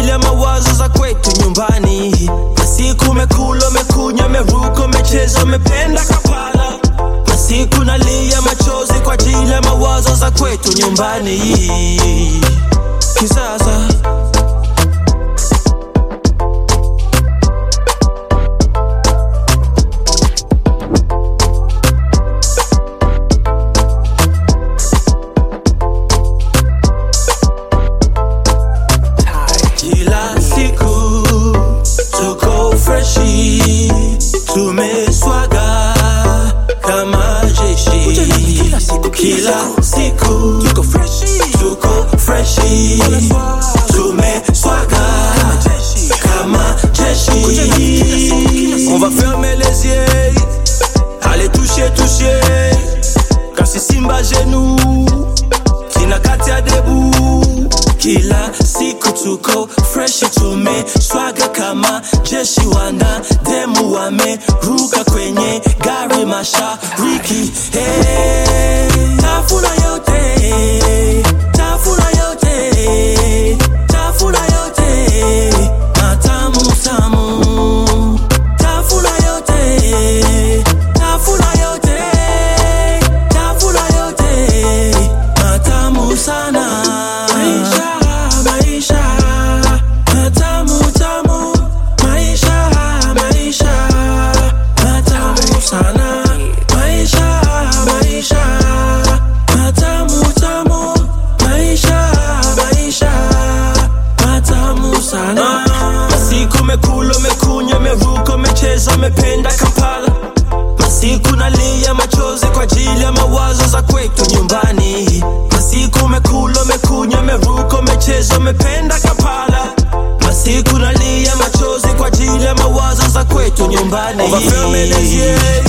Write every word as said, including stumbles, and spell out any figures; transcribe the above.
ajili ya mawazo za kwetu nyumbani. Masiku mekula, mekunya, meruko, mecheza, mependa Kampala. Masiku nalia machozi kwa ajili ya mawazo za kwetu nyumbani. Kisasa tumeswaga kama jeshi. Kila siku tuko freshi, tuko freshi. Tumeswaga kama jeshi. On va fermer les yeux, allez toucher, toucher. Kasi simba genou, kinakati ya debu. Kila siku tuko freshi, tumeswaga kama jeshi. Wana demu wameruka kwenye gari mashariki. Hey, tafuna yote, tafuna yote, tafuna yote, matamu tamu. Tafuna yote, tafuna yote, tafuna yote, matamu sana. Masiku mekula, mekunya, meruko, mecheza, mependa Kampala. Masiku nalia machozi kwa ajili ya mawazo za kwetu nyumbani. Masiku mekula, mekunya, meruko, mecheza, mependa Kampala. Masiku nalia machozi kwa ajili ya mawazo za kwetu nyumbani. On va fermer les yeux,